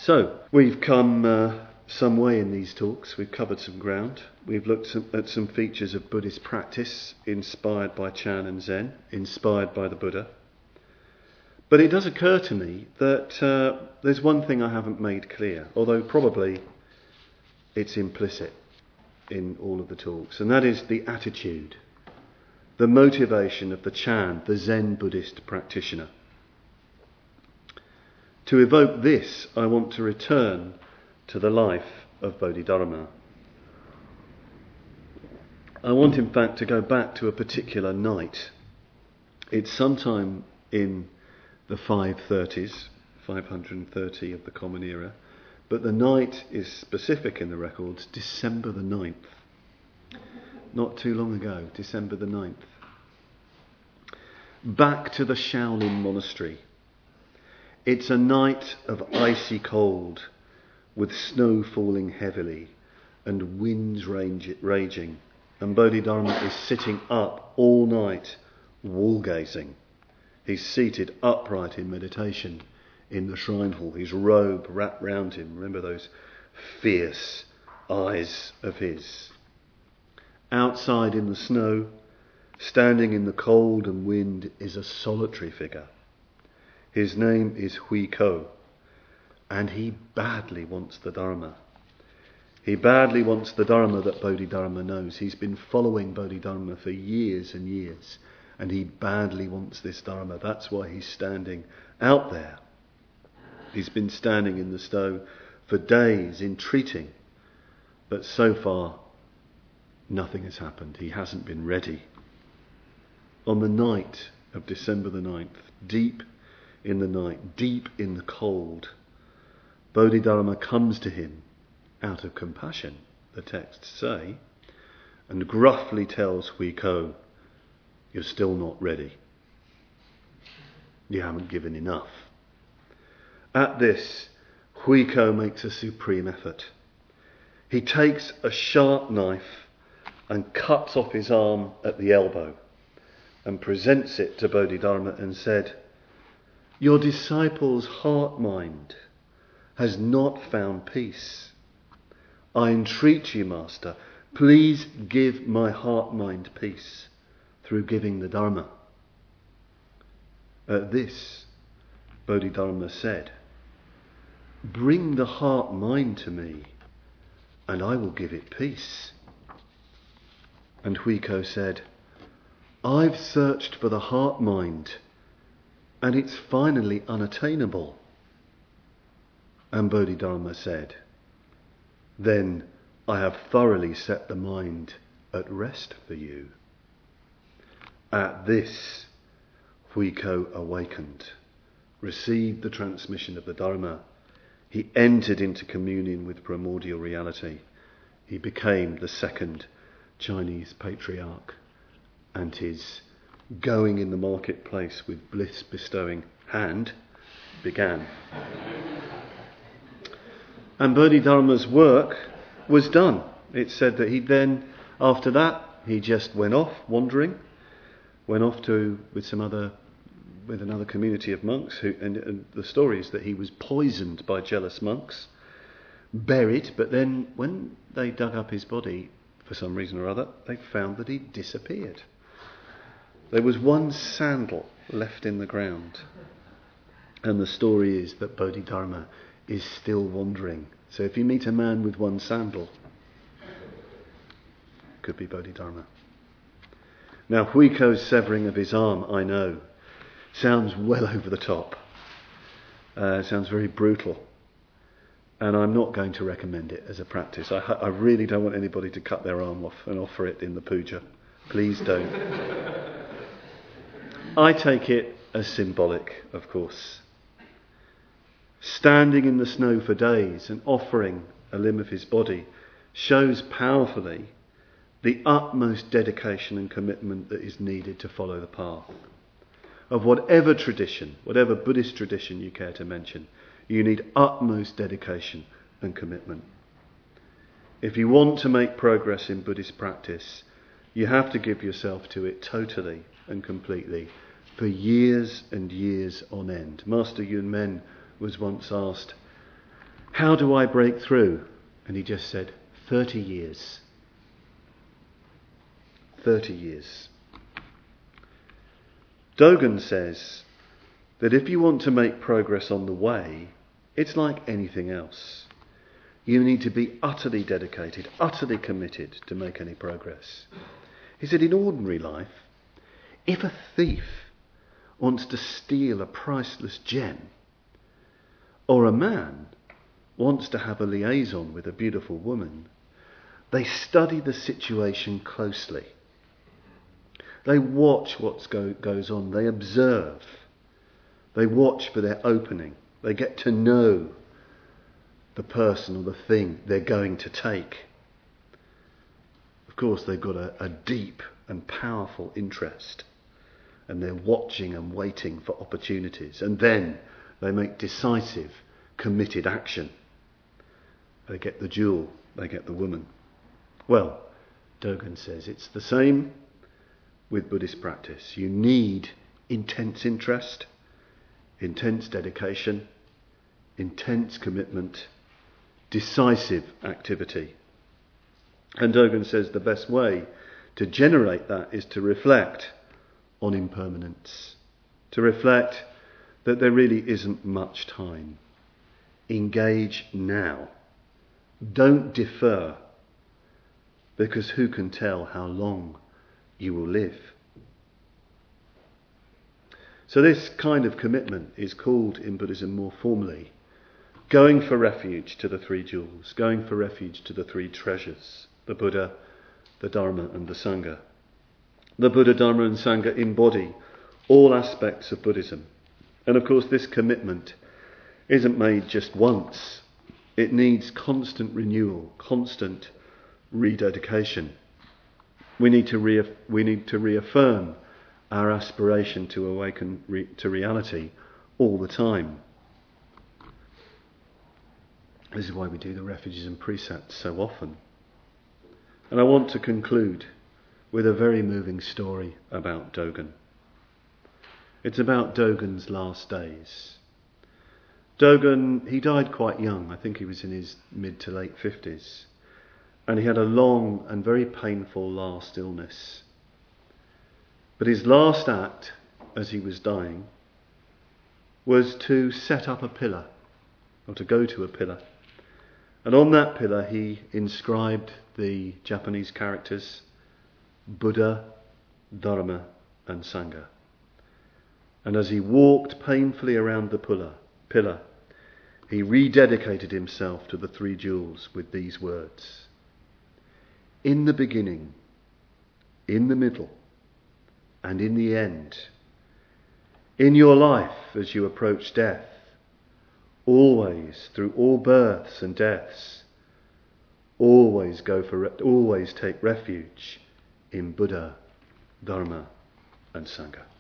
So, we've come some way in these talks. We've covered some ground. We've looked at some features of Buddhist practice inspired by Chan and Zen, inspired by the Buddha. But it does occur to me that there's one thing I haven't made clear, although probably it's implicit in all of the talks, and that is the attitude, the motivation of the Chan, the Zen Buddhist practitioner. To evoke this, I want to return to the life of Bodhidharma. I want, in fact, to go back to a particular night. It's sometime in the 530s, 530 of the Common Era, but the night is specific in the records, December the 9th. Not too long ago, December the 9th. Back to the Shaolin Monastery. It's a night of icy cold, with snow falling heavily and winds raging, and Bodhidharma is sitting up all night, wall-gazing. He's seated upright in meditation in the shrine hall, his robe wrapped round him. Remember those fierce eyes of his. Outside in the snow, standing in the cold and wind, is a solitary figure. His name is Hui Ko, and he badly wants the Dharma. He badly wants the Dharma that Bodhidharma knows. He's been following Bodhidharma for years and years, and he badly wants this Dharma. That's why he's standing out there. He's been standing in the snow for days, entreating, but so far nothing has happened. He hasn't been ready. On the night of December the 9th, deep in the night, deep in the cold, Bodhidharma comes to him out of compassion, the texts say, and gruffly tells Hui Ko, "You're still not ready. You haven't given enough." At this, Hui Ko makes a supreme effort. He takes a sharp knife and cuts off his arm at the elbow and presents it to Bodhidharma and said, "Your disciple's heart-mind has not found peace. I entreat you, Master, please give my heart-mind peace through giving the Dharma." At this, Bodhidharma said, "Bring the heart-mind to me, and I will give it peace." And Hui Ko said, "I've searched for the heart-mind, and it's finally unattainable." And Bodhidharma said, "Then I have thoroughly set the mind at rest for you." At this, Hui Ko awakened, received the transmission of the Dharma. He entered into communion with primordial reality. He became the second Chinese patriarch, and his going in the marketplace with bliss-bestowing hand began. And Bodhidharma's work was done. It's said that he then, after that, he just went off wandering, went off with another community of monks, and the story is that he was poisoned by jealous monks, buried, but then when they dug up his body, for some reason or other, they found that he'd disappeared. There was one sandal left in the ground. And the story is that Bodhidharma is still wandering. So if you meet a man with one sandal, could be Bodhidharma. Now, Hui Ko's severing of his arm, I know, sounds well over the top. Sounds very brutal. And I'm not going to recommend it as a practice. I really don't want anybody to cut their arm off and offer it in the puja. Please don't. I take it as symbolic, of course. Standing in the snow for days and offering a limb of his body shows powerfully the utmost dedication and commitment that is needed to follow the path. Of whatever tradition, whatever Buddhist tradition you care to mention, you need utmost dedication and commitment. If you want to make progress in Buddhist practice, you have to give yourself to it totally and completely for years and years on end. Master Yun Men was once asked, How do I break through? And he just said, 30 years. 30 years. Dogen says that if you want to make progress on the way, it's like anything else. You need to be utterly dedicated, utterly committed to make any progress. He said in ordinary life, if a thief wants to steal a priceless gem, or a man wants to have a liaison with a beautiful woman, they study the situation closely. They watch what goes on. They observe. They watch for their opening. They get to know the person or the thing they're going to take. Of course, they've got a deep and powerful interest, and they're watching and waiting for opportunities, and then they make decisive, committed action. They get the jewel, they get the woman. Well, Dogen says it's the same with Buddhist practice. You need intense interest, intense dedication, intense commitment, decisive activity. And Dogen says the best way to generate that is to reflect on impermanence, to reflect that there really isn't much time. Engage now. Don't defer, because who can tell how long you will live? So this kind of commitment is called in Buddhism more formally going for refuge to the three jewels, going for refuge to the three treasures, the Buddha, the Dharma and the Sangha. The Buddha, Dharma and Sangha embody all aspects of Buddhism. And of course this commitment isn't made just once. It needs constant renewal, constant rededication. We need to reaffirm our aspiration to awaken to reality all the time. This is why we do the refuges and precepts so often. And I want to conclude with a very moving story about Dogen. It's about Dogen's last days. Dogen, he died quite young. I think he was in his mid to late 50s. And he had a long and very painful last illness. But his last act, as he was dying, was to set up a pillar, or to go to a pillar. And on that pillar he inscribed the Japanese characters Buddha, Dharma and Sangha. And as he walked painfully around the pillar, he rededicated himself to the three jewels with these words: in the beginning, in the middle, and in the end, in your life as you approach death, always through all births and deaths, always take refuge in Buddha, Dharma and Sangha.